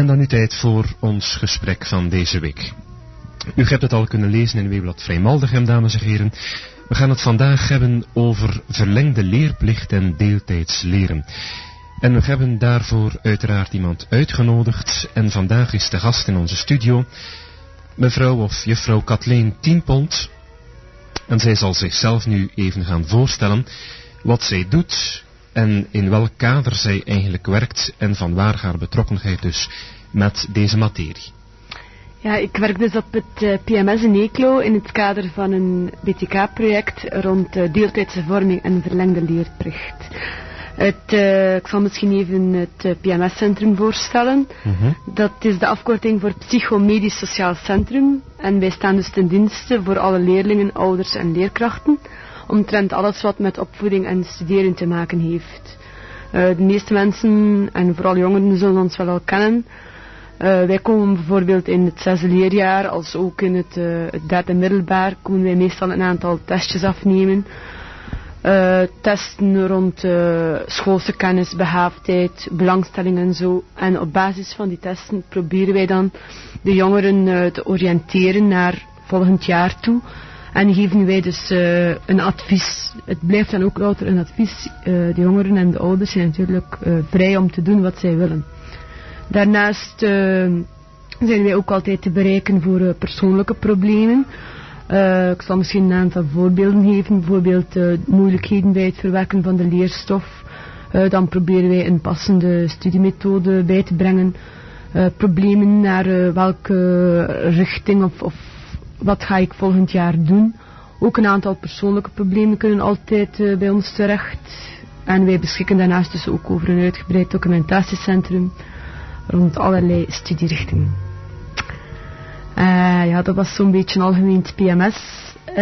En dan nu tijd voor ons gesprek van deze week. U hebt het al kunnen lezen in Weekblad Vrijmaldegem, dames en heren. We gaan het vandaag hebben over verlengde leerplicht en deeltijds leren. En we hebben daarvoor uiteraard iemand uitgenodigd. En vandaag is de gast in onze studio mevrouw of juffrouw Kathleen Tienpont. En zij zal zichzelf nu even gaan voorstellen wat zij doet en in welk kader zij eigenlijk werkt en vanwaar haar betrokkenheid dus met deze materie. Ja, ik werk dus op het PMS in Eeklo in het kader van een BTK-project rond deeltijdse vorming en verlengde leerplicht. Ik zal misschien even het PMS-centrum voorstellen. Dat is de afkorting voor Psychomedisch Sociaal Centrum. En wij staan dus ten dienste voor alle leerlingen, ouders en leerkrachten, omtrent alles wat met opvoeding en studeren te maken heeft. De meeste mensen, en vooral jongeren, zullen ons wel al kennen. Wij komen bijvoorbeeld in het 6e leerjaar, als ook in het 3e middelbaar, komen wij meestal een aantal testjes afnemen. Testen rond schoolse kennis, begaafdheid, belangstelling en zo. En op basis van die testen proberen wij dan de jongeren te oriënteren naar volgend jaar toe. En geven wij dus een advies. Het blijft dan ook louter een advies. De jongeren en de ouders zijn natuurlijk vrij om te doen wat zij willen. Daarnaast zijn wij ook altijd te bereiken voor persoonlijke problemen. Ik zal misschien een aantal voorbeelden geven. Bijvoorbeeld moeilijkheden bij het verwerken van de leerstof. Dan proberen wij een passende studiemethode bij te brengen. Problemen naar welke richting of wat ga ik volgend jaar doen. Ook een aantal persoonlijke problemen kunnen altijd bij ons terecht. En wij beschikken daarnaast dus ook over een uitgebreid documentatiecentrum rond allerlei studierichtingen. Ja, dat was zo'n beetje algemeen het PMS.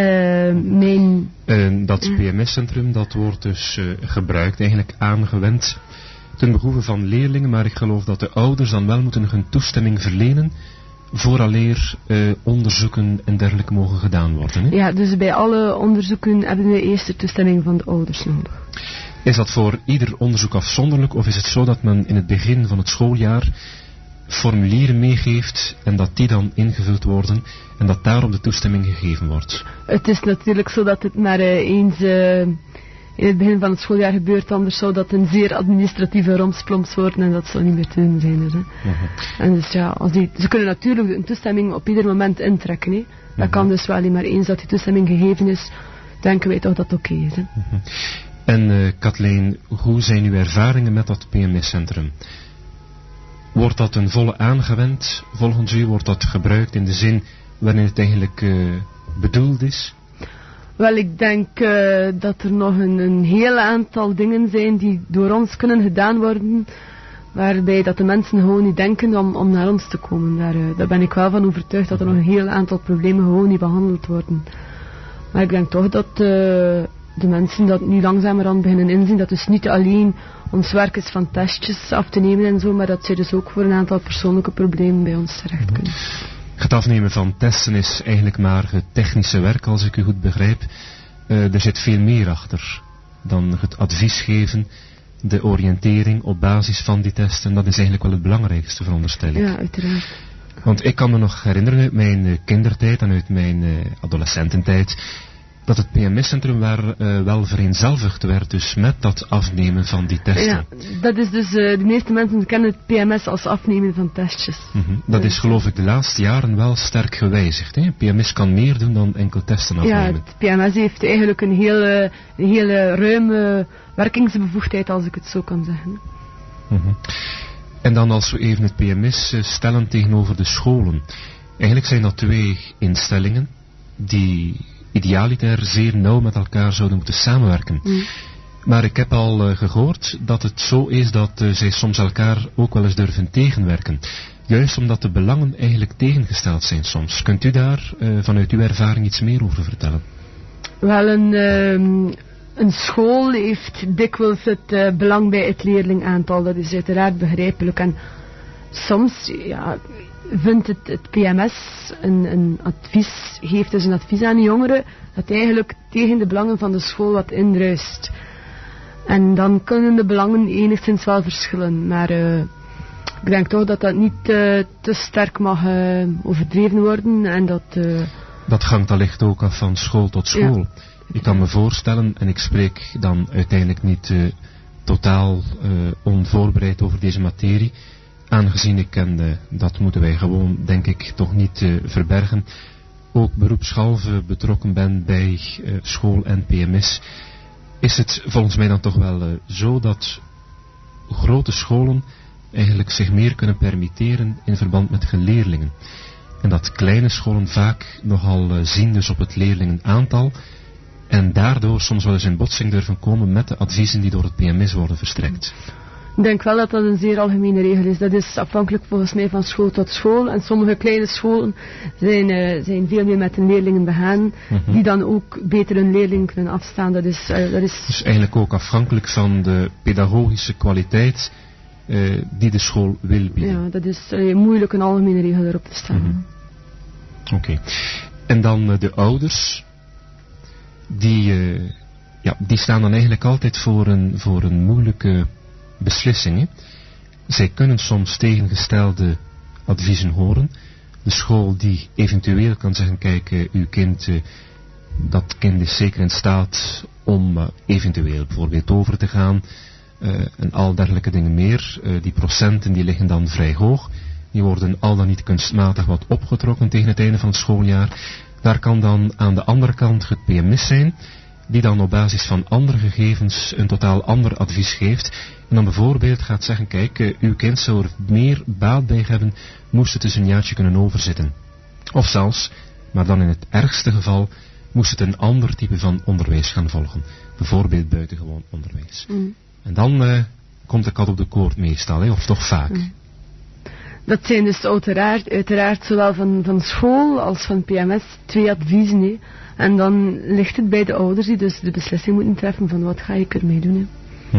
Dat PMS-centrum, dat wordt dus gebruikt, eigenlijk aangewend ten behoeve van leerlingen, maar ik geloof dat de ouders dan wel moeten hun toestemming verlenen vooraleer onderzoeken en dergelijke mogen gedaan worden. Hè? Ja, dus bij alle onderzoeken hebben we eerst de toestemming van de ouders nodig. Is dat voor ieder onderzoek afzonderlijk, of is het zo dat men in het begin van het schooljaar formulieren meegeeft en dat die dan ingevuld worden en dat daarop de toestemming gegeven wordt? Het is natuurlijk zo dat het maar eens in het begin van het schooljaar gebeurt, anders zou dat een zeer administratieve romsploms worden en dat zou niet meer te doen zijn. Dus, En dus ja, ze kunnen natuurlijk een toestemming op ieder moment intrekken. Hè. Dat kan dus wel, maar eens dat die toestemming gegeven is, denken wij toch dat het oké is. Hè. En Kathleen, hoe zijn uw ervaringen met dat PMS-centrum? Wordt dat een volle aangewend? Volgens u wordt dat gebruikt in de zin waarin het eigenlijk bedoeld is? Wel, ik denk dat er nog een heel aantal dingen zijn die door ons kunnen gedaan worden, waarbij dat de mensen gewoon niet denken om naar ons te komen. Daar ben ik wel van overtuigd dat er nog een heel aantal problemen gewoon niet behandeld worden. Maar ik denk toch dat de mensen dat nu langzamerhand beginnen inzien, dat dus niet alleen ons werk is van testjes af te nemen en zo, maar dat zij dus ook voor een aantal persoonlijke problemen bij ons terecht kunnen. Het afnemen van testen is eigenlijk maar het technische werk, als ik u goed begrijp. Er zit veel meer achter dan het advies geven, de oriëntering op basis van die testen. Dat is eigenlijk wel het belangrijkste, veronderstel ik. Ja, uiteraard. Want ik kan me nog herinneren uit mijn kindertijd en uit mijn adolescententijd dat het PMS-centrum wel vereenzelvigd werd dus met dat afnemen van die testen. Ja, dat is dus, de meeste mensen kennen het PMS als afnemen van testjes. Dat is geloof ik de laatste jaren wel sterk gewijzigd. Hè? PMS kan meer doen dan enkel testen afnemen. Ja, het PMS heeft eigenlijk een hele ruime werkingsbevoegdheid, als ik het zo kan zeggen. En dan als we even het PMS stellen tegenover de scholen. Eigenlijk zijn dat twee instellingen die idealiter zeer nauw met elkaar zouden moeten samenwerken. Maar ik heb al gehoord dat het zo is dat zij soms elkaar ook wel eens durven tegenwerken. Juist omdat de belangen eigenlijk tegengesteld zijn soms. Kunt u daar vanuit uw ervaring iets meer over vertellen? Wel, een school heeft dikwijls het belang bij het leerlingaantal. Dat is uiteraard begrijpelijk. En soms vindt het PMS een advies, geeft dus een advies aan de jongeren dat eigenlijk tegen de belangen van de school wat indruist. En dan kunnen de belangen enigszins wel verschillen, maar Ik denk toch dat dat niet te sterk mag overdreven worden en dat... Dat hangt allicht ook af van school tot school. Ja. Ik kan me voorstellen, en ik spreek dan uiteindelijk niet totaal onvoorbereid over deze materie, aangezien ik ken, dat moeten wij gewoon, denk ik, toch niet verbergen, ook beroepshalve betrokken ben bij school en PMS, is het volgens mij dan toch wel zo dat grote scholen eigenlijk zich meer kunnen permitteren in verband met leerlingen. En dat kleine scholen vaak nogal zien dus op het leerlingenaantal en daardoor soms wel eens in botsing durven komen met de adviezen die door het PMS worden verstrekt. Ik denk wel dat dat een zeer algemene regel is. Dat is afhankelijk volgens mij van school tot school. En sommige kleine scholen zijn veel meer met de leerlingen begaan, die dan ook beter hun leerlingen kunnen afstaan. Dat is dus eigenlijk ook afhankelijk van de pedagogische kwaliteit die de school wil bieden. Ja, dat is moeilijk een algemene regel erop te stellen. Oké. En dan de ouders, die staan dan eigenlijk altijd voor een moeilijke beslissing. Hè? Zij kunnen soms tegengestelde adviezen horen. De school die eventueel kan zeggen, kijk, uw kind, dat kind is zeker in staat om eventueel bijvoorbeeld over te gaan en al dergelijke dingen meer. Die procenten die liggen dan vrij hoog. Die worden al dan niet kunstmatig wat opgetrokken tegen het einde van het schooljaar. Daar kan dan aan de andere kant het PMS zijn, die dan op basis van andere gegevens een totaal ander advies geeft. En dan bijvoorbeeld gaat zeggen, kijk, uw kind zou er meer baat bij hebben, moest het dus een jaartje kunnen overzitten. Of zelfs, maar dan in het ergste geval, moest het een ander type van onderwijs gaan volgen. Bijvoorbeeld buitengewoon onderwijs. En dan komt de kat op de koord meestal, of toch vaak. Dat zijn dus uiteraard zowel van school als van PMS 2 adviezen. Hè. En dan ligt het bij de ouders die dus de beslissing moeten treffen van wat ga ik ermee doen. Hè.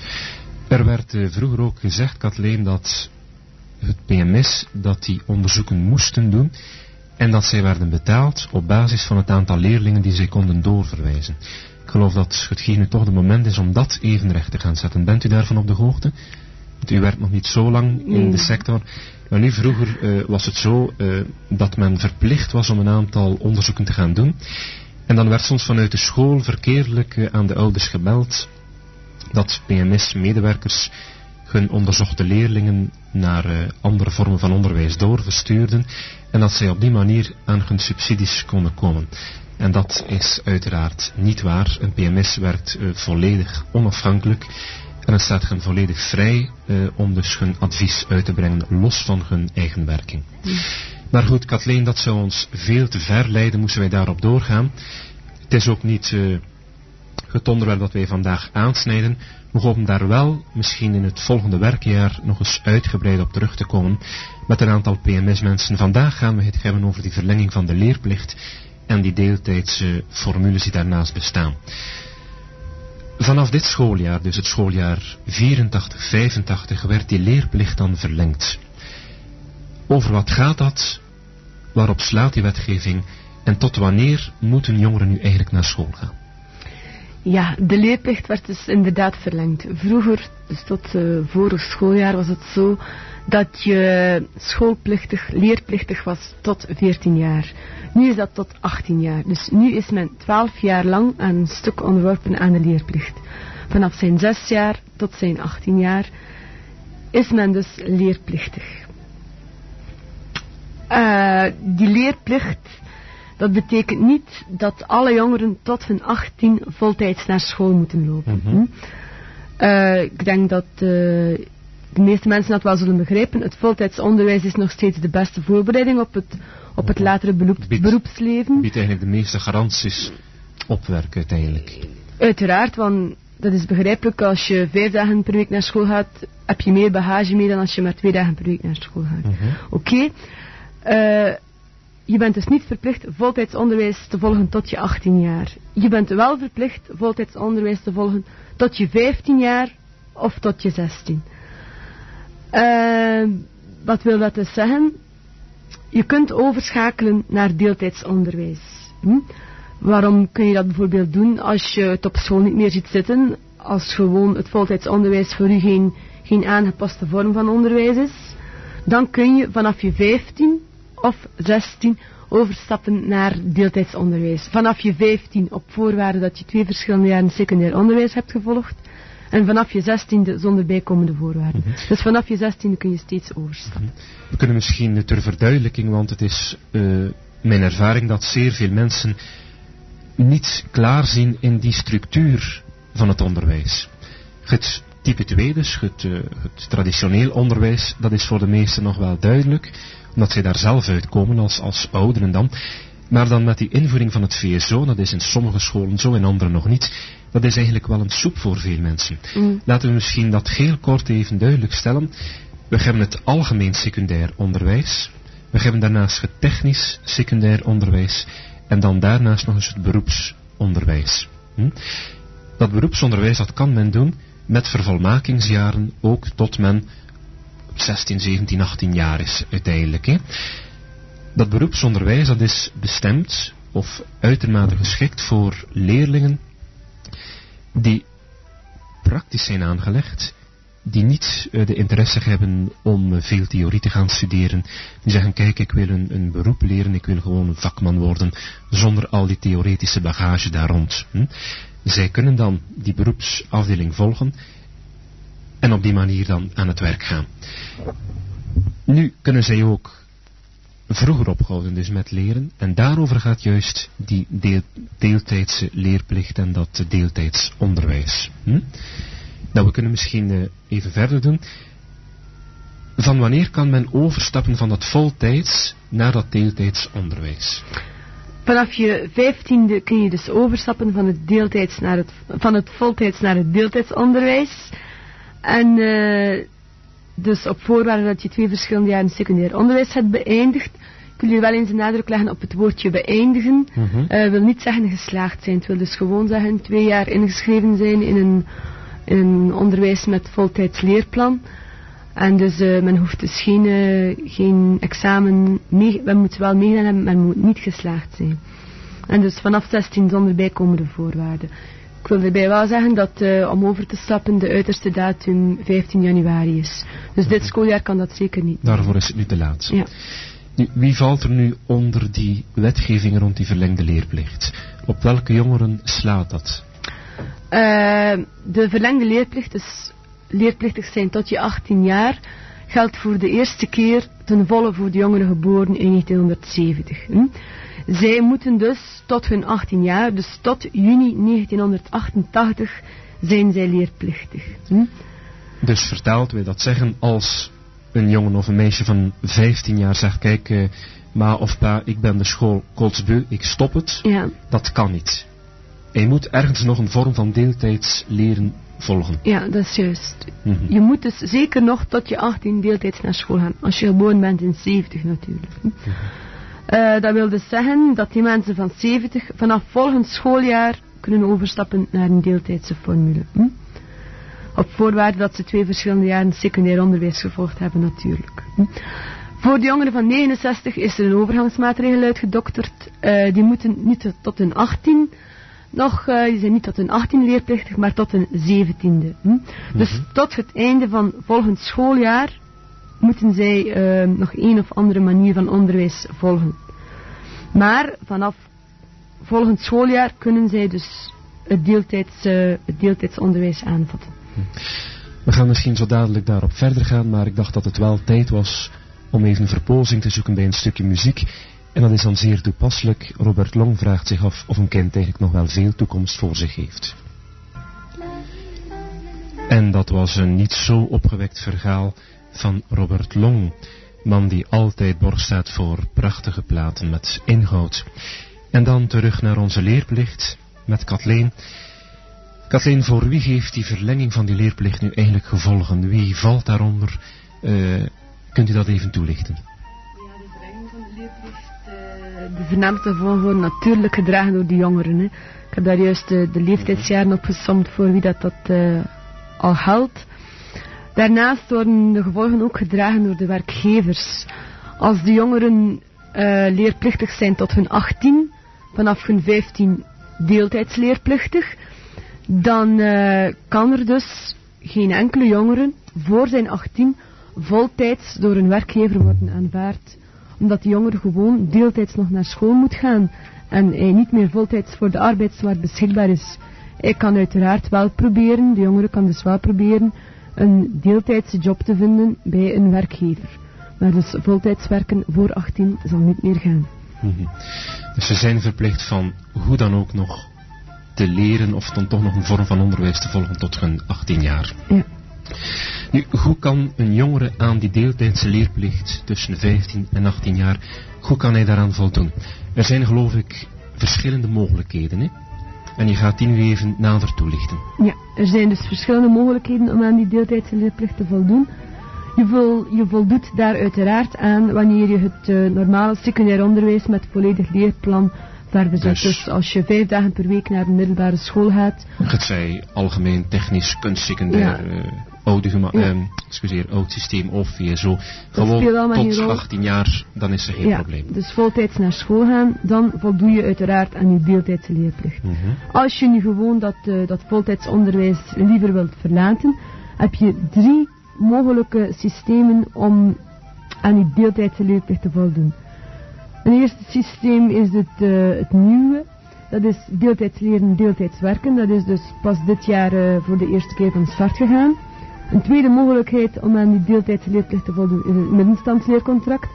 Er werd vroeger ook gezegd, Kathleen, dat het PMS dat die onderzoeken moesten doen en dat zij werden betaald op basis van het aantal leerlingen die zij konden doorverwijzen. Ik geloof dat het nu toch de moment is om dat evenrecht te gaan zetten. Bent u daarvan op de hoogte? Want u werkt nog niet zo lang in de sector. Maar nu vroeger was het zo dat men verplicht was om een aantal onderzoeken te gaan doen. En dan werd soms vanuit de school verkeerdelijk aan de ouders gebeld dat PMS-medewerkers hun onderzochte leerlingen naar andere vormen van onderwijs doorverstuurden en dat zij op die manier aan hun subsidies konden komen. En dat is uiteraard niet waar. Een PMS werkt volledig onafhankelijk en het staat hen volledig vrij om dus hun advies uit te brengen, los van hun eigen werking. Maar goed, Kathleen, dat zou ons veel te ver leiden, moesten wij daarop doorgaan. Het is ook niet het onderwerp dat wij vandaag aansnijden. We hopen daar wel misschien in het volgende werkjaar nog eens uitgebreid op terug te komen met een aantal PMS-mensen. Vandaag gaan we het hebben over die verlenging van de leerplicht en die deeltijdse formules die daarnaast bestaan. Vanaf dit schooljaar, dus het schooljaar 84-85, werd die leerplicht dan verlengd. Over wat gaat dat? Waarop slaat die wetgeving? En tot wanneer moeten jongeren nu eigenlijk naar school gaan? Ja, de leerplicht werd dus inderdaad verlengd. Vroeger, dus tot vorig schooljaar, was het zo dat je leerplichtig was tot 14 jaar. Nu is dat tot 18 jaar. Dus nu is men 12 jaar lang aan een stuk onderworpen aan de leerplicht. Vanaf zijn 6 jaar tot zijn 18 jaar is men dus leerplichtig. Die leerplicht, dat betekent niet dat alle jongeren tot hun 18 voltijds naar school moeten lopen. Ik denk dat de meeste mensen dat wel zullen begrijpen. Het voltijds onderwijs is nog steeds de beste voorbereiding op het latere beroepsleven. Biedt eigenlijk de meeste garanties op werk uiteindelijk. Uiteraard, want dat is begrijpelijk. Als je 5 dagen per week naar school gaat, heb je meer bagage mee dan als je maar 2 dagen per week naar school gaat. Oké. Je bent dus niet verplicht voltijds onderwijs te volgen tot je 18 jaar. Je bent wel verplicht voltijds onderwijs te volgen tot je 15 jaar of tot je 16. Wat wil dat dus zeggen? Je kunt overschakelen naar deeltijds onderwijs. Waarom kun je dat bijvoorbeeld doen als je het op school niet meer ziet zitten? Als gewoon het voltijds onderwijs voor u geen geen aangepaste vorm van onderwijs is, dan kun je vanaf je 15 of 16 overstappen naar deeltijdsonderwijs. Vanaf je 15 op voorwaarde dat je 2 verschillende jaren secundair onderwijs hebt gevolgd. En vanaf je 16e zonder bijkomende voorwaarden. Dus vanaf je 16e kun je steeds overstappen. We kunnen misschien ter verduidelijking, want het is mijn ervaring dat zeer veel mensen niet klaarzien in die structuur van het onderwijs. Het type 2, dus het traditioneel onderwijs, dat is voor de meesten nog wel duidelijk, omdat zij daar zelf uitkomen als ouderen dan. Maar dan met die invoering van het VSO, dat is in sommige scholen zo, in andere nog niet, dat is eigenlijk wel een soep voor veel mensen. Laten we misschien dat heel kort even duidelijk stellen. We hebben het algemeen secundair onderwijs, we hebben daarnaast het technisch secundair onderwijs en dan daarnaast nog eens het beroepsonderwijs. Dat beroepsonderwijs, dat kan men doen met vervolmakingsjaren ook tot men 16, 17, 18 jaar is uiteindelijk. Hè. Dat beroepsonderwijs, dat is bestemd of uitermate geschikt voor leerlingen die praktisch zijn aangelegd, die niet de interesse hebben om veel theorie te gaan studeren. Die zeggen, kijk, ik wil een beroep leren, ik wil gewoon een vakman worden, zonder al die theoretische bagage daar rond. Zij kunnen dan die beroepsafdeling volgen en op die manier dan aan het werk gaan. Nu kunnen zij ook vroeger ophouden dus met leren en daarover gaat juist die deeltijdse leerplicht en dat deeltijdsonderwijs. Nou, we kunnen misschien even verder doen. Van wanneer kan men overstappen van dat voltijds naar dat deeltijdsonderwijs? Vanaf je 15e kun je dus overstappen van het voltijds naar het deeltijdsonderwijs. En dus op voorwaarde dat je 2 verschillende jaren secundair onderwijs hebt beëindigd. Ik wil je wel eens een nadruk leggen op het woordje beëindigen. Wil niet zeggen geslaagd zijn. Het wil dus gewoon zeggen 2 jaar ingeschreven zijn in een onderwijs met voltijds leerplan. En dus men hoeft dus geen examen, men moet wel meegedaan hebben, men moet niet geslaagd zijn. En dus vanaf 16 zonder bijkomende voorwaarden. Ik wil erbij wel zeggen dat om over te stappen de uiterste datum 15 januari is. Dus dit schooljaar kan dat zeker niet. Daarvoor is het nu te laat. Ja. Nu, wie valt er nu onder die wetgeving rond die verlengde leerplicht? Op welke jongeren slaat dat? De verlengde leerplicht, dus leerplichtig zijn tot je 18 jaar, geldt voor de eerste keer ten volle voor de jongeren geboren in 1970. Zij moeten dus tot hun 18 jaar, dus tot juni 1988, zijn zij leerplichtig. Dus vertaald wil dat zeggen, als een jongen of een meisje van 15 jaar zegt, kijk, ma of pa, ik ben de school kotsbeu, ik stop het. Ja. Dat kan niet. En je moet ergens nog een vorm van deeltijds leren volgen. Ja, dat is juist. Je moet dus zeker nog tot je 18 deeltijds naar school gaan. Als je geboren bent in 70 natuurlijk. Dat wil dus zeggen dat die mensen van 70 vanaf volgend schooljaar kunnen overstappen naar een deeltijdse formule. Op voorwaarde dat ze 2 verschillende jaren secundair onderwijs gevolgd hebben natuurlijk. Voor de jongeren van 69 is er een overgangsmaatregel uitgedokterd. Die moeten niet tot hun 18 die zijn niet tot hun 18 leerplichtig, maar tot hun 17e. Dus tot het einde van volgend schooljaar moeten zij nog een of andere manier van onderwijs volgen. Maar vanaf volgend schooljaar kunnen zij dus het deeltijdsonderwijs aanvatten. We gaan misschien zo dadelijk daarop verder gaan, maar ik dacht dat het wel tijd was om even verpozing te zoeken bij een stukje muziek. En dat is dan zeer toepasselijk. Robert Long vraagt zich af of een kind eigenlijk nog wel veel toekomst voor zich heeft. En dat was een niet zo opgewekt verhaal van Robert Long. Man die altijd borg staat voor prachtige platen met inhoud. En dan terug naar onze leerplicht met Kathleen. Kathleen, voor wie heeft die verlenging van die leerplicht nu eigenlijk gevolgen? Wie valt daaronder? Kunt u dat even toelichten? Ja, de verlenging van de leerplicht, de voornaamste gevolgen worden natuurlijk gedragen door de jongeren. Hè. Ik heb daar juist de leeftijdsjaren opgesomd voor wie dat al geldt. Daarnaast worden de gevolgen ook gedragen door de werkgevers. Als de jongeren leerplichtig zijn tot hun 18, vanaf hun 15 deeltijdsleerplichtig, dan kan er dus geen enkele jongeren voor zijn 18 voltijds door een werkgever worden aanvaard. Omdat de jongere gewoon deeltijds nog naar school moet gaan en hij niet meer voltijds voor de arbeidsmarkt beschikbaar is. Hij kan uiteraard wel proberen, de jongere kan dus wel proberen, een deeltijdse job te vinden bij een werkgever. Maar dus voltijds werken voor 18 zal niet meer gaan. Mm-hmm. Dus ze zijn verplicht van hoe dan ook nog te leren of dan toch nog een vorm van onderwijs te volgen tot hun 18 jaar. Ja. Nu, hoe kan een jongere aan die deeltijdse leerplicht tussen 15 en 18 jaar, hoe kan hij daaraan voldoen? Er zijn geloof ik verschillende mogelijkheden, hè? En je gaat die nu even nader toelichten. Ja, er zijn dus verschillende mogelijkheden om aan die deeltijdse leerplicht te voldoen. Je voldoet daar uiteraard aan wanneer je het normale secundair onderwijs met volledig leerplan verder zet. Dus als je 5 dagen per week naar een middelbare school gaat. Het zij algemeen, technisch, kunstsecundair, oud systeem of VSO. Gewoon tot 18 jaar, dan is er geen probleem. Dus voltijds naar school gaan, dan voldoe je uiteraard aan je deeltijdse leerplicht. Mm-hmm. Als je nu gewoon dat voltijds onderwijs liever wilt verlaten, heb je 3 mogelijke systemen om aan die deeltijdse leerplicht te voldoen. Het eerste systeem is het nieuwe. Dat is deeltijds leren, deeltijds werken. Dat is dus pas dit jaar voor de eerste keer van start gegaan. Een tweede mogelijkheid om aan die deeltijdse leerplicht te voldoen is het middenstandsleercontract.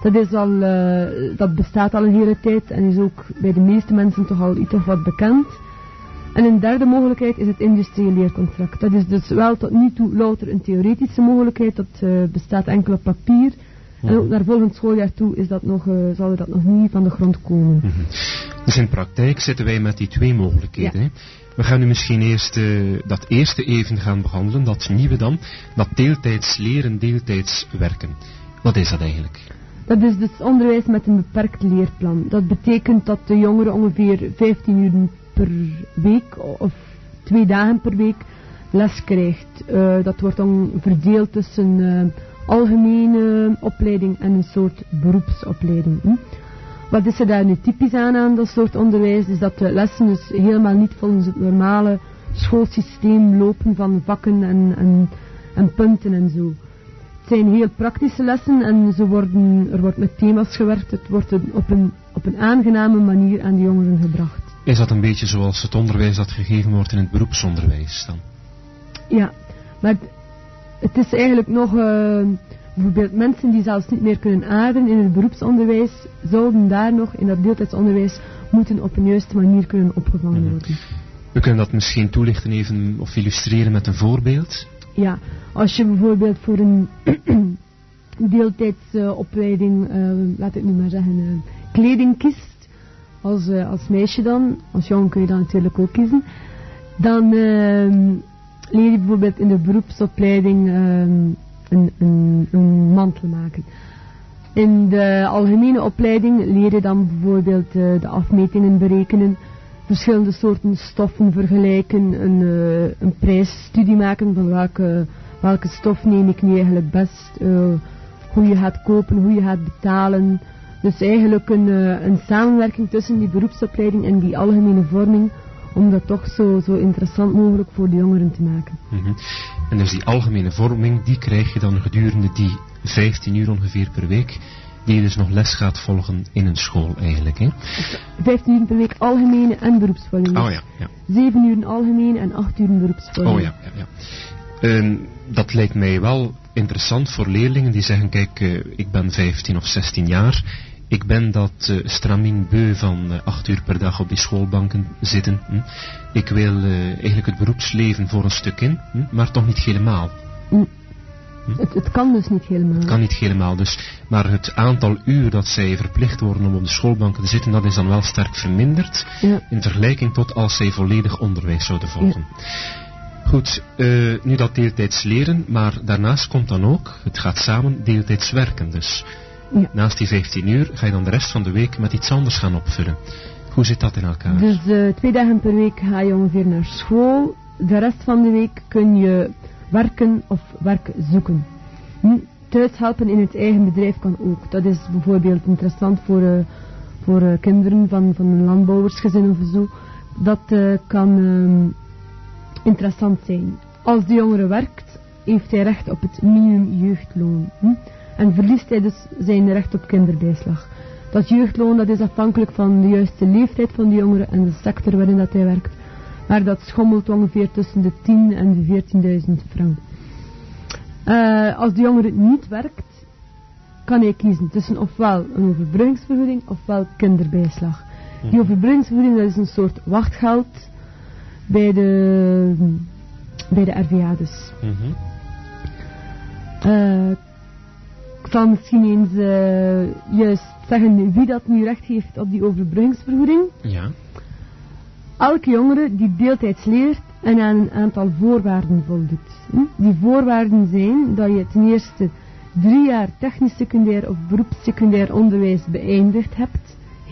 Dat bestaat al een hele tijd en is ook bij de meeste mensen toch al iets of wat bekend. En een derde mogelijkheid is het industrieel leercontract. Dat is dus wel tot nu toe louter een theoretische mogelijkheid. Dat bestaat enkel op papier. En ook naar volgend schooljaar toe zal dat nog niet van de grond komen. Mm-hmm. Dus in praktijk zitten wij met die 2 mogelijkheden. Ja. We gaan nu misschien eerst dat eerste even gaan behandelen, dat nieuwe dan. Dat deeltijds leren, deeltijds werken. Wat is dat eigenlijk? Dat is dus onderwijs met een beperkt leerplan. Dat betekent dat de jongere ongeveer 15 uur per week of 2 dagen per week les krijgt. Dat wordt dan verdeeld tussen algemene opleiding en een soort beroepsopleiding. Wat is er daar nu typisch aan dat soort onderwijs? Is dat de lessen dus helemaal niet volgens het normale schoolsysteem lopen van vakken en punten en zo. Het zijn heel praktische lessen en er wordt met thema's gewerkt. Het wordt op een aangename manier aan de jongeren gebracht. Is dat een beetje zoals het onderwijs dat gegeven wordt in het beroepsonderwijs dan? Ja, maar het is eigenlijk nog, bijvoorbeeld mensen die zelfs niet meer kunnen ademen in het beroepsonderwijs, zouden daar nog in dat deeltijdsonderwijs moeten op een juiste manier kunnen opgevangen worden. We kunnen dat misschien toelichten even of illustreren met een voorbeeld. Ja, als je bijvoorbeeld voor een deeltijdsopleiding, laat ik nu maar zeggen, kleding kiest, als meisje dan, als jongen kun je dan natuurlijk ook kiezen, dan leer je bijvoorbeeld in de beroepsopleiding een mantel maken. In de algemene opleiding leer je dan bijvoorbeeld de afmetingen berekenen, verschillende soorten stoffen vergelijken, een prijsstudie maken van welke stof neem ik nu eigenlijk best, hoe je gaat kopen, hoe je gaat betalen. Dus eigenlijk een samenwerking tussen die beroepsopleiding en die algemene vorming, om dat toch zo interessant mogelijk voor de jongeren te maken. Mm-hmm. En dus die algemene vorming, die krijg je dan gedurende die 15 uur ongeveer per week, die je dus nog les gaat volgen in een school eigenlijk, hè? 15 uur per week algemene en beroepsvorming. Oh ja, ja. 7 uur algemene en 8 uur beroepsvorming. Oh ja, ja, ja. Dat lijkt mij wel interessant voor leerlingen die zeggen, kijk, ik ben 15 of 16 jaar, ik ben dat stramien beu van 8 uur per dag op die schoolbanken zitten. Ik wil eigenlijk het beroepsleven voor een stuk in, maar toch niet helemaal. Het kan dus niet helemaal. Het kan niet helemaal, dus, maar het aantal uur dat zij verplicht worden om op de schoolbanken te zitten, dat is dan wel sterk verminderd, in vergelijking tot als zij volledig onderwijs zouden volgen. Ja. Goed, nu dat deeltijds leren, maar daarnaast komt dan ook, het gaat samen, deeltijds werken dus. Ja. Naast die 15 uur ga je dan de rest van de week met iets anders gaan opvullen. Hoe zit dat in elkaar? Dus 2 dagen per week ga je ongeveer naar school. De rest van de week kun je werken of werk zoeken. Thuis helpen in het eigen bedrijf kan ook. Dat is bijvoorbeeld interessant voor kinderen van een landbouwersgezin of zo. Dat kan interessant zijn. Als de jongere werkt, heeft hij recht op het minimum jeugdloon. En verliest hij dus zijn recht op kinderbijslag. Dat jeugdloon dat is afhankelijk van de juiste leeftijd van de jongere en de sector waarin dat hij werkt. Maar dat schommelt ongeveer tussen de 10 en de 14.000 frank. Als de jongere niet werkt, kan hij kiezen tussen ofwel een overbruggingsvergoeding ofwel kinderbijslag. Die overbruggingsvergoeding dat is een soort wachtgeld bij de RVA dus. Ik zal misschien eens juist zeggen wie dat nu recht heeft op die overbruggingsvergoeding. Ja. Elke jongere die deeltijds leert en aan een aantal voorwaarden voldoet. Die voorwaarden zijn dat je ten eerste 3 jaar technisch secundair of beroepssecundair onderwijs beëindigd hebt.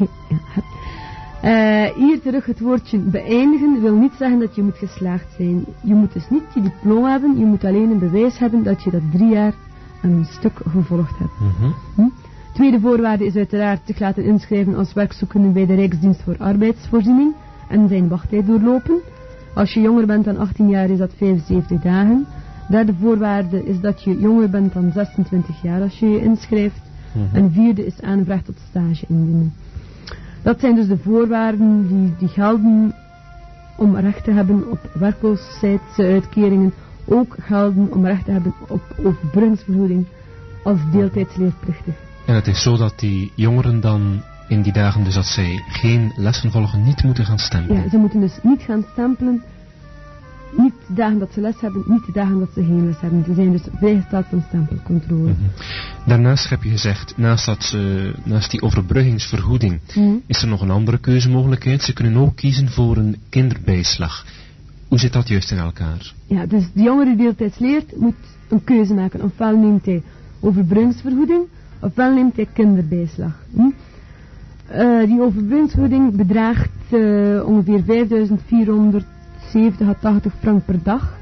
Hier terug het woordje beëindigen wil niet zeggen dat je moet geslaagd zijn. Je moet dus niet je diploma hebben, je moet alleen een bewijs hebben dat je dat 3 jaar een stuk gevolgd hebt. Tweede voorwaarde is uiteraard zich laten inschrijven als werkzoekende bij de Rijksdienst voor Arbeidsvoorziening en zijn wachttijd doorlopen. Als je jonger bent dan 18 jaar is dat 75 dagen. Derde voorwaarde is dat je jonger bent dan 26 jaar als je je inschrijft. En vierde is aanvraag tot stage indienen. Dat zijn dus de voorwaarden die gelden om recht te hebben op werkloosheidsuitkeringen. Ook gelden om recht te hebben op overbruggingsvergoeding als deeltijdsleerplichtig. En het is zo dat die jongeren dan in die dagen, dus dat zij geen lessen volgen, niet moeten gaan stempelen. Ja, ze moeten dus niet gaan stempelen. Niet de dagen dat ze les hebben, niet de dagen dat ze geen les hebben. Ze zijn dus vrijgesteld van stempelcontrole. Daarnaast heb je gezegd, naast die overbruggingsvergoeding, is er nog een andere keuzemogelijkheid. Ze kunnen ook kiezen voor een kinderbijslag. Hoe zit dat juist in elkaar? Ja, dus de jongere die deeltijds leert, moet een keuze maken. Ofwel neemt hij overbruggingsvergoeding, ofwel neemt hij kinderbijslag. Die overbruggingsvergoeding bedraagt ongeveer 5.470 à 80 frank per dag.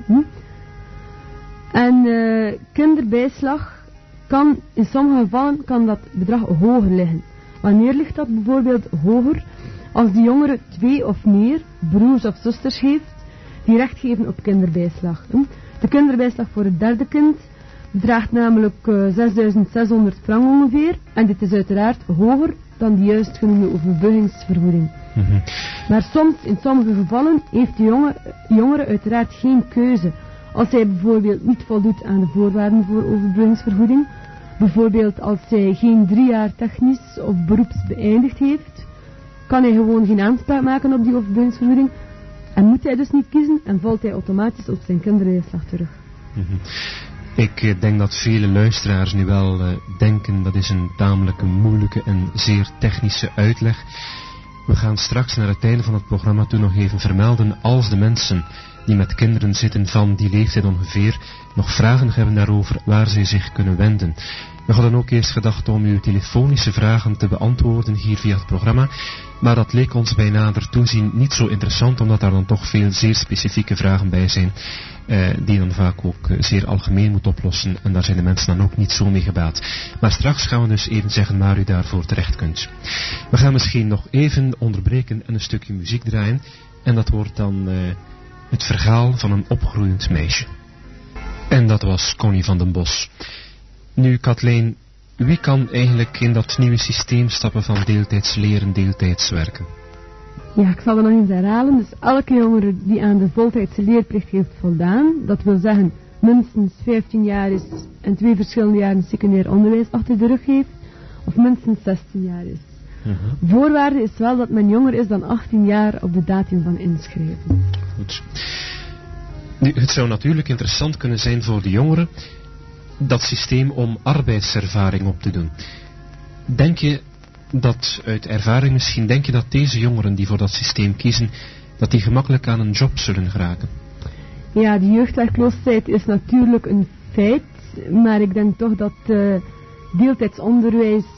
En kinderbijslag kan, in sommige gevallen kan dat bedrag hoger liggen. Wanneer ligt dat bijvoorbeeld hoger? Als de jongere 2 of meer broers of zusters heeft die recht geven op kinderbijslag. De kinderbijslag voor het derde kind bedraagt namelijk 6.600 frank ongeveer. En dit is uiteraard hoger dan de juist genoemde overbruggingsvergoeding. Maar soms, in sommige gevallen, heeft de jongere uiteraard geen keuze. Als hij bijvoorbeeld niet voldoet aan de voorwaarden voor overbruggingsvergoeding, bijvoorbeeld als hij geen 3 jaar technisch of beroeps beëindigd heeft, kan hij gewoon geen aanspraak maken op die overbruggingsvergoeding en moet hij dus niet kiezen en valt hij automatisch op zijn kinderbijslag terug. Ik denk dat vele luisteraars nu wel denken dat is een tamelijk moeilijke en zeer technische uitleg. We gaan straks naar het einde van het programma toe nog even vermelden als de mensen die met kinderen zitten van die leeftijd ongeveer nog vragen hebben daarover waar zij zich kunnen wenden. We hadden ook eerst gedacht om uw telefonische vragen te beantwoorden hier via het programma, maar dat leek ons bij nader toezien niet zo interessant, omdat daar dan toch veel zeer specifieke vragen bij zijn, die je dan vaak ook zeer algemeen moet oplossen, en daar zijn de mensen dan ook niet zo mee gebaat. Maar straks gaan we dus even zeggen waar u daarvoor terecht kunt. We gaan misschien nog even onderbreken en een stukje muziek draaien, en dat wordt dan het verhaal van een opgroeiend meisje. En dat was Connie van den Bos. Nu, Kathleen, wie kan eigenlijk in dat nieuwe systeem stappen van deeltijds leren, deeltijds werken? Ja, ik zal het nog eens herhalen. Dus elke jongere die aan de voltijdse leerplicht heeft voldaan, dat wil zeggen minstens 15 jaar is en 2 verschillende jaren secundair onderwijs achter de rug heeft, of minstens 16 jaar is. Voorwaarde is wel dat men jonger is dan 18 jaar op de datum van inschrijven. Goed. Nu, het zou natuurlijk interessant kunnen zijn voor de jongeren dat systeem om arbeidservaring op te doen. Denk je dat, uit ervaring misschien, denk je dat deze jongeren die voor dat systeem kiezen, dat die gemakkelijk aan een job zullen geraken? Ja, de jeugdwerkloosheid is natuurlijk een feit, maar ik denk toch dat deeltijdsonderwijs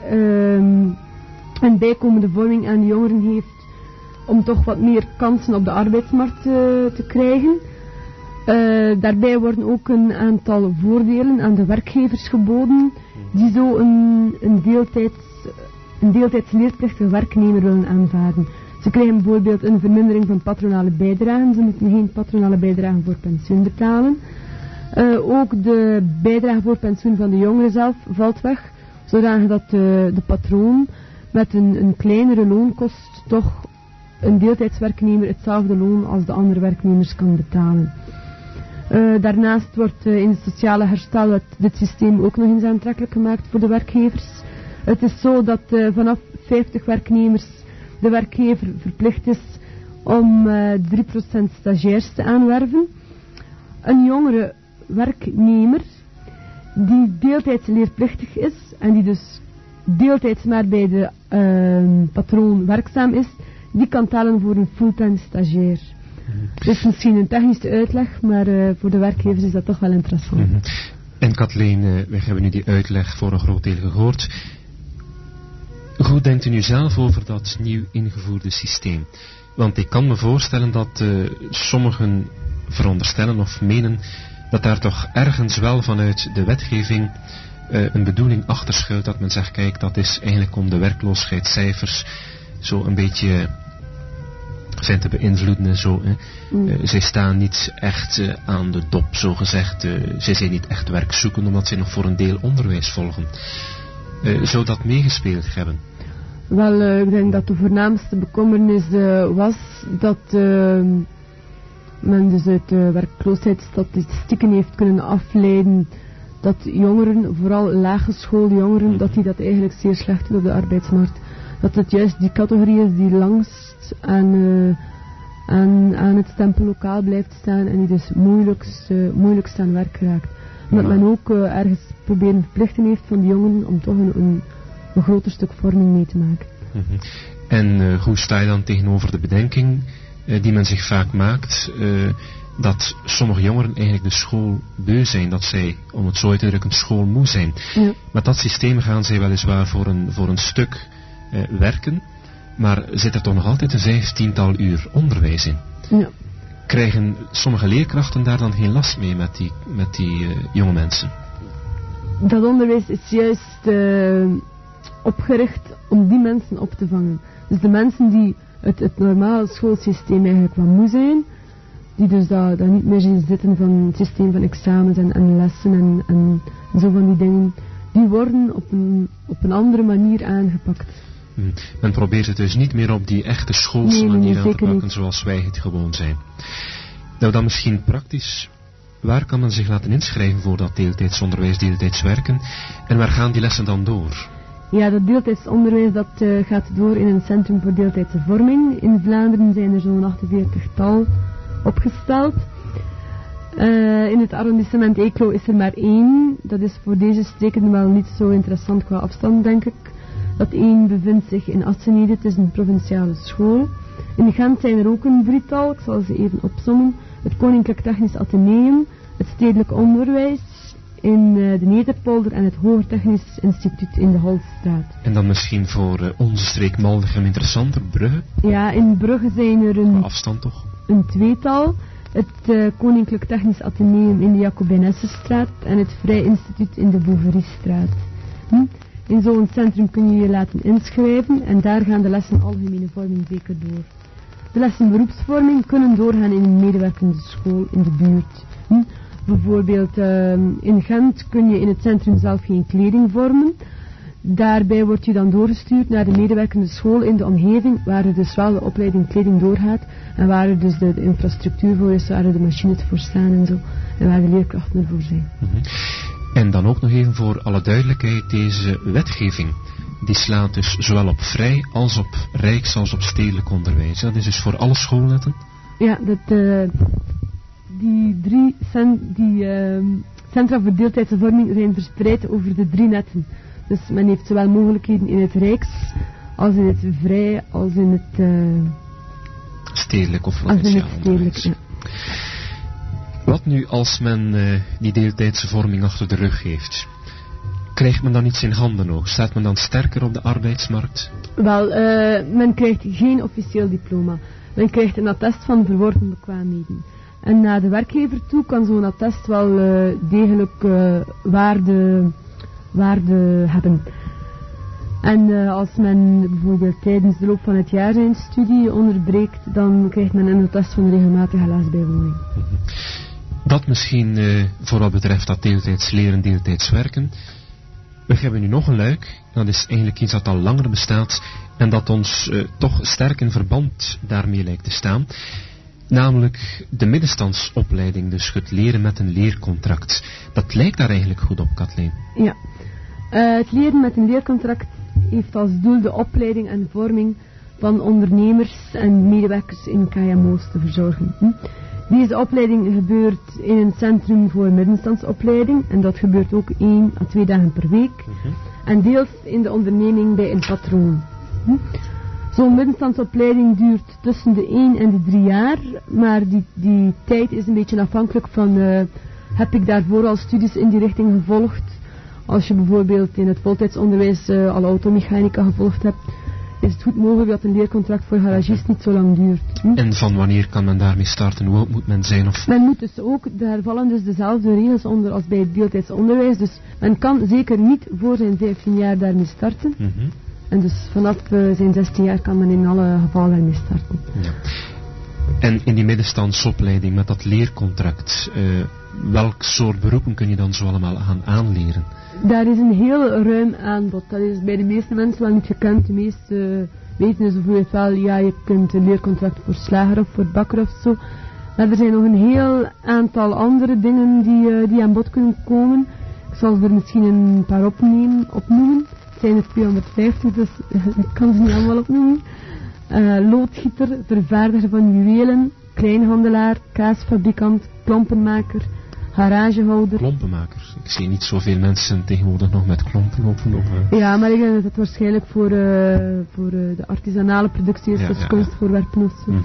een bijkomende vorming aan de jongeren heeft om toch wat meer kansen op de arbeidsmarkt te krijgen. Daarbij worden ook een aantal voordelen aan de werkgevers geboden die zo een deeltijds leerplichtige werknemer willen aanvaarden. Ze krijgen bijvoorbeeld een vermindering van patronale bijdragen. Ze moeten geen patronale bijdragen voor pensioen betalen. Ook de bijdrage voor pensioen van de jongeren zelf valt weg, zodat de patroon met een kleinere loonkost toch een deeltijdswerknemer hetzelfde loon als de andere werknemers kan betalen. Daarnaast wordt in het sociale herstel dit systeem ook nog eens aantrekkelijk gemaakt voor de werkgevers. Het is zo dat vanaf 50 werknemers de werkgever verplicht is om 3% stagiairs te aanwerven. Een jongere werknemer die deeltijds leerplichtig is en die dus deeltijds maar bij de patroon werkzaam is, die kan tellen voor een fulltime stagiair. Dus misschien een technische uitleg, maar voor de werkgevers is dat toch wel interessant. En Kathleen, we hebben nu die uitleg voor een groot deel gehoord. Hoe denkt u nu zelf over dat nieuw ingevoerde systeem? Want ik kan me voorstellen dat sommigen veronderstellen of menen dat daar toch ergens wel vanuit de wetgeving een bedoeling achter schuilt, dat men zegt, kijk, dat is eigenlijk om de werkloosheidscijfers zo een beetje te beïnvloeden en zo. Zij staan niet echt aan de dop, zo gezegd. Zij zijn niet echt werkzoekend, omdat zij nog voor een deel onderwijs volgen. Zou dat meegespeeld hebben? Wel, ik denk dat de voornaamste bekommernis was dat men dus uit de werkloosheidsstatistieken heeft kunnen afleiden dat jongeren, vooral laaggeschoolde jongeren, dat die dat eigenlijk zeer slecht doen op de arbeidsmarkt. Dat het juist die categorie is die langst aan het stempellokaal blijft staan en die dus moeilijkst aan werk raakt. Omdat men ook ergens proberen verplichten heeft van die jongeren om toch een groter stuk vorming mee te maken. En hoe sta je dan tegenover de bedenking die men zich vaak maakt, dat sommige jongeren eigenlijk de school beu zijn, dat zij, om het zo uit te drukken, schoolmoe zijn. Ja. Met dat systeem gaan zij weliswaar voor een stuk werken, maar zit er toch nog altijd een 15-tal uur onderwijs in. Ja. Krijgen sommige leerkrachten daar dan geen last mee met die jonge mensen? Dat onderwijs is juist opgericht om die mensen op te vangen. Dus de mensen die het normale schoolsysteem eigenlijk wat moe zijn, die dus daar niet meer zien zitten van het systeem van examens en lessen en zo van die dingen, die worden op een andere manier aangepakt. Men probeert het dus niet meer op die echte schoolse manier aan te pakken niet, zoals wij het gewoon zijn. Nou, dan misschien praktisch, waar kan men zich laten inschrijven voor dat deeltijdsonderwijs, deeltijdswerken, en waar gaan die lessen dan door? Ja, dat deeltijdsonderwijs dat gaat door in een centrum voor deeltijdse vorming. In Vlaanderen zijn er zo'n 48-tal opgesteld. In het arrondissement Eeklo is er maar 1. Dat is voor deze streken wel niet zo interessant qua afstand, denk ik. Dat 1 bevindt zich in Assenede, het is een provinciale school. In Gent zijn er ook een 3-tal, ik zal ze even opsommen. Het Koninklijk Technisch Atheneum, het Stedelijk Onderwijs in de Nederpolder en het Hoger Technisch Instituut in de Holstraat. En dan misschien voor onze streek Maldegem interessanter, Brugge? Ja, in Brugge zijn er qua afstand toch? Een 2-tal. Het Koninklijk Technisch Atheneum in de Jacobinessenstraat en het Vrij Instituut in de Bouveriestraat. In zo'n centrum kun je je laten inschrijven en daar gaan de lessen algemene vorming zeker door. De lessen beroepsvorming kunnen doorgaan in een medewerkende school in de buurt. Bijvoorbeeld in Gent kun je in het centrum zelf geen kleding vormen. Daarbij word je dan doorgestuurd naar de medewerkende school in de omgeving, waar er dus wel de opleiding kleding doorgaat en waar er dus de infrastructuur voor is, waar er de machines voor staan en zo, en waar de leerkrachten ervoor zijn. En dan ook nog even voor alle duidelijkheid, deze wetgeving, die slaat dus zowel op vrij als op rijks als op stedelijk onderwijs. Dat is dus voor alle schoolnetten? Ja, die centra voor deeltijdse vorming zijn verspreid over de 3 netten. Dus men heeft zowel mogelijkheden in het rijks, als in het vrij, als in het stedelijk of provinciaal onderwijs. Ja. Wat nu als men die deeltijdse vorming achter de rug heeft? Krijgt men dan iets in handen nog? Staat men dan sterker op de arbeidsmarkt? Wel, men krijgt geen officieel diploma. Men krijgt een attest van verworven bekwaamheden. En naar de werkgever toe kan zo'n attest wel degelijk waarde hebben. En als men bijvoorbeeld tijdens de loop van het jaar zijn studie onderbreekt, dan krijgt men een attest van regelmatige lesbijwoning. Dat misschien voor wat betreft dat deeltijds leren, deeltijds werken. We hebben nu nog een luik. Dat is eigenlijk iets dat al langer bestaat en dat ons toch sterk in verband daarmee lijkt te staan. Namelijk de middenstandsopleiding, dus het leren met een leercontract. Dat lijkt daar eigenlijk goed op, Kathleen. Ja, het leren met een leercontract heeft als doel de opleiding en vorming van ondernemers en medewerkers in KMO's te verzorgen. Deze opleiding gebeurt in een centrum voor middenstandsopleiding en dat gebeurt ook 1 à 2 dagen per week. En deels in de onderneming bij een patroon. Zo'n middenstandsopleiding duurt tussen de 1 en de 3 jaar, maar die tijd is een beetje afhankelijk van, heb ik daarvoor al studies in die richting gevolgd? Als je bijvoorbeeld in het voltijdsonderwijs al automechanica gevolgd hebt, is het goed mogelijk dat een leercontract voor garagist niet zo lang duurt. En van wanneer kan men daarmee starten? Hoe oud moet men zijn? Of? Men moet dus ook, daar vallen dus dezelfde regels onder als bij het deeltijdsonderwijs, dus men kan zeker niet voor zijn 15 jaar daarmee starten. En dus vanaf zijn 16 jaar kan men in alle gevallen daarmee starten. Ja. En in die middenstandsopleiding met dat leercontract, welk soort beroepen kun je dan zo allemaal gaan aanleren? Daar is een heel ruim aanbod. Dat is bij de meeste mensen wel niet gekend. De meeste weten dus bijvoorbeeld wel, ja, je kunt een leercontract voor slager of voor bakker of zo. Maar er zijn nog een heel aantal andere dingen die aan bod kunnen komen. Ik zal er misschien een paar opnoemen. Het zijn er 250, dus ik kan ze niet allemaal opnoemen. Loodgieter, vervaardiger van juwelen, kleinhandelaar, kaasfabrikant, klompenmaker, garagehouder. Klompenmaker. Ik zie niet zoveel mensen tegenwoordig nog met klompen lopen. Ja, maar ik denk dat het waarschijnlijk voor de artisanale productie is, dus kunstvoorwerpen of zo.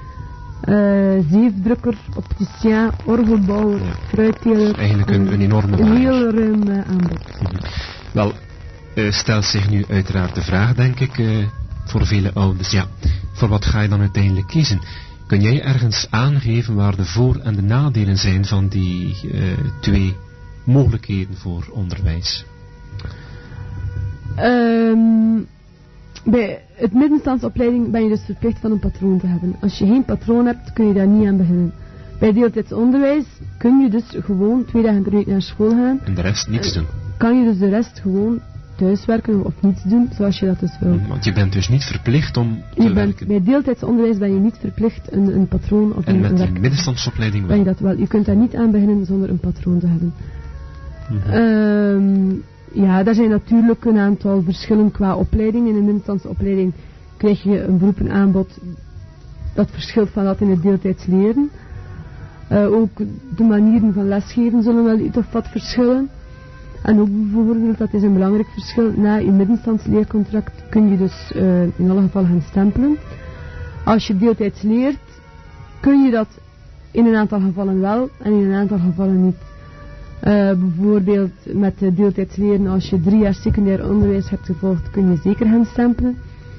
Zeefdrukker, opticien, orgelbouwer, fruitteler. Eigenlijk een enorme een heel ruim aanbod. Wel, stelt zich nu uiteraard de vraag, denk ik, voor vele ouders, ja, voor wat ga je dan uiteindelijk kiezen? Kun jij ergens aangeven waar de voor- en de nadelen zijn van die 2 mogelijkheden voor onderwijs? Bij het middenstandsopleiding ben je dus verplicht van een patroon te hebben. Als je geen patroon hebt, kun je daar niet aan beginnen. Bij deeltijdsonderwijs kun je dus gewoon 2 dagen per week naar school gaan. En de rest niets doen. Kan je dus de rest gewoon thuiswerken of niets doen, zoals je dat dus wil. Want je bent dus niet verplicht om te werken. Bij deeltijdsonderwijs ben je niet verplicht een patroon of en een met werk. die middenstandsopleiding wel? Ben je dat wel. Je kunt daar niet aan beginnen zonder een patroon te hebben. Ja, daar zijn natuurlijk een aantal verschillen qua opleiding. In een middenstandsopleiding krijg je een beroepenaanbod dat verschilt van dat in het deeltijds leren. Ook de manieren van lesgeven zullen wel iets of wat verschillen. En ook bijvoorbeeld, dat is een belangrijk verschil, na je middenstandsleercontract kun je dus in alle gevallen gaan stempelen. Als je deeltijds leert, kun je dat in een aantal gevallen wel en in een aantal gevallen niet. Bijvoorbeeld met deeltijds leren, als je 3 jaar secundair onderwijs hebt gevolgd, kun je zeker gaan stempelen.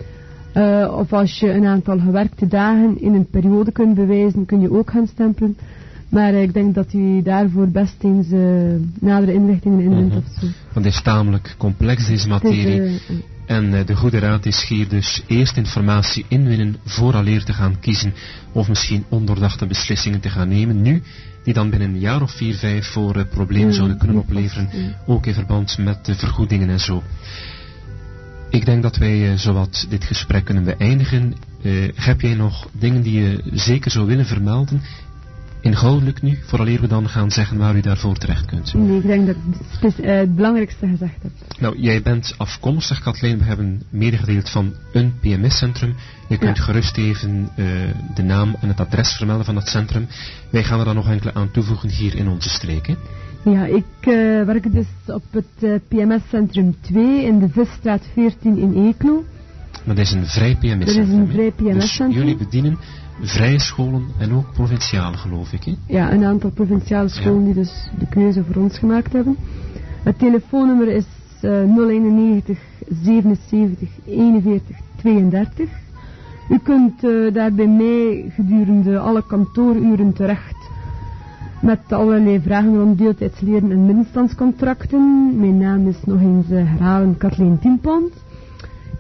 Of als je een aantal gewerkte dagen in een periode kunt bewijzen, kun je ook gaan stempelen. Maar ik denk dat u daarvoor best eens nadere inrichtingen inwint of zo. Want het is tamelijk complex, deze materie. En de goede raad is hier dus eerst informatie inwinnen vooraleer te gaan kiezen. Of misschien ondoordachte beslissingen te gaan nemen. Nu, die dan binnen een jaar of 4, 5 voor problemen zouden kunnen opleveren. Ook in verband met de vergoedingen en zo. Ik denk dat wij zowat dit gesprek kunnen beëindigen. Heb jij nog dingen die je zeker zou willen vermelden? Inhoudelijk nu, vooraleer we dan gaan zeggen waar u daarvoor terecht kunt. Nee, ik denk dat ik het belangrijkste gezegd heb. Nou, jij bent afkomstig, Kathleen. We hebben medegedeeld van een PMS-centrum. Je kunt gerust even de naam en het adres vermelden van dat centrum. Wij gaan er dan nog enkele aan toevoegen hier in onze streek. Hè? Ja, ik werk dus op het PMS-centrum 2 in de Visstraat 14 in Eeklo. Maar dat is een vrij PMS-centrum. Dat is een vrij PMS-centrum. Dus jullie bedienen vrije scholen en ook provinciale, geloof ik. Hè? Ja, een aantal provinciale scholen die dus de keuze voor ons gemaakt hebben. Het telefoonnummer is 091 77 41 32. U kunt daar bij mij gedurende alle kantooruren terecht met allerlei vragen rond deeltijds leren en middenstandscontracten. Mijn naam is nog eens herhalen Kathleen Tienpont.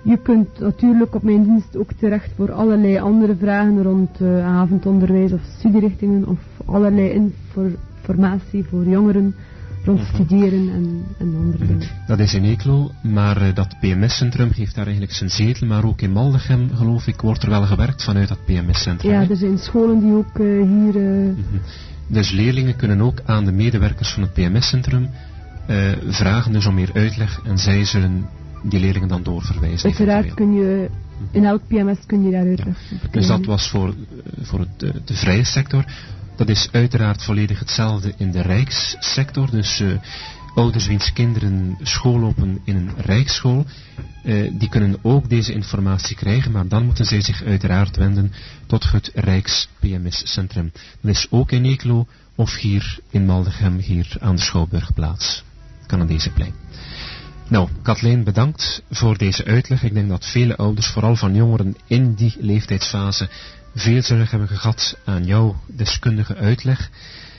Je kunt natuurlijk op mijn dienst ook terecht voor allerlei andere vragen rond avondonderwijs of studierichtingen of allerlei informatie voor jongeren rond studeren en andere dingen. Dat is in Eeklo, maar dat PMS-centrum geeft daar eigenlijk zijn zetel, maar ook in Maldegem, geloof ik, wordt er wel gewerkt vanuit dat PMS-centrum. Ja, er zijn scholen die ook hier... Dus leerlingen kunnen ook aan de medewerkers van het PMS-centrum vragen dus om meer uitleg en zij zullen die leerlingen dan doorverwijzen. Uiteraard kun je, in elk PMS kun je daar uitleg over. Dus dat was voor de vrije sector. Dat is uiteraard volledig hetzelfde in de rijkssector. Dus ouders wiens kinderen school lopen in een rijksschool, die kunnen ook deze informatie krijgen, maar dan moeten zij zich uiteraard wenden tot het Rijks-PMS-centrum. Dat is ook in Eeklo of hier in Maldegem, hier aan de Schouwburgplaats, Canadese-plein. Nou, Kathleen, bedankt voor deze uitleg. Ik denk dat vele ouders, vooral van jongeren in die leeftijdsfase, veel zullen hebben gehad aan jouw deskundige uitleg.